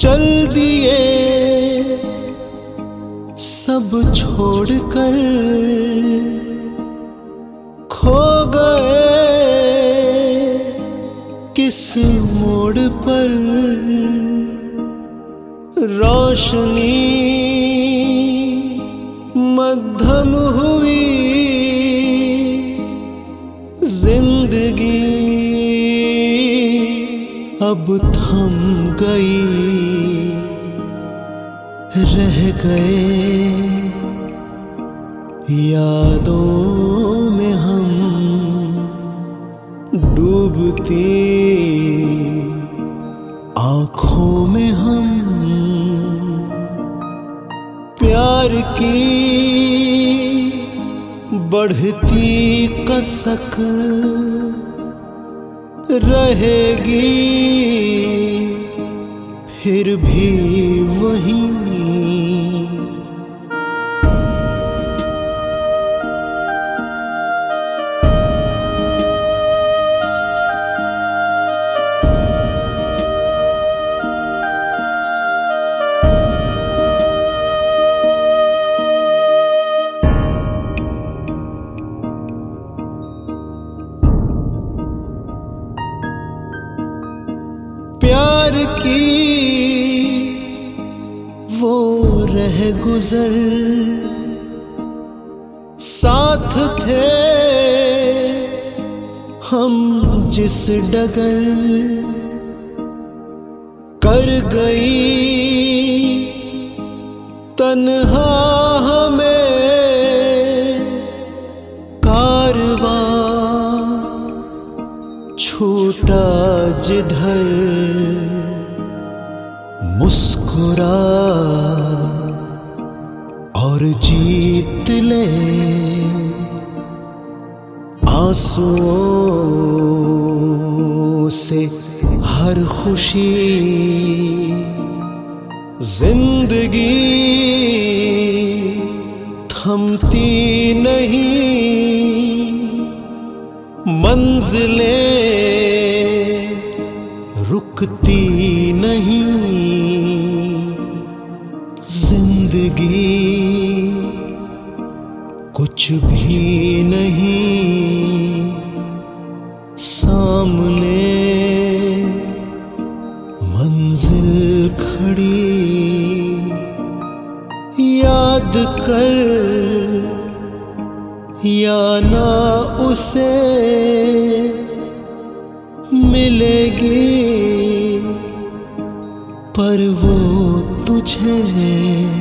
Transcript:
चल दिए सब छोड़कर, खो गए किस मोड़ पर। रोशनी मद्धम हुई जिंदगी, अब थम गई। रह गए यादों में हम, डूबती आँखों में हम। प्यार की बढ़ती कसक रहेगी फिर भी वहीं। प्यार की वो रह गुजर, साथ थे हम जिस डगर। कर गई तन्हा हमें कारवां, छूटा जिधर मुस्कुरा और जीत ले आंसुओं से हर खुशी। जिंदगी थमती नहीं, मंजिलें रुकती नहीं। जिंदगी कुछ भी नहीं, सामने मंजिल खड़ी। याद कर या ना उसे मिलेगी, पर वो तुझे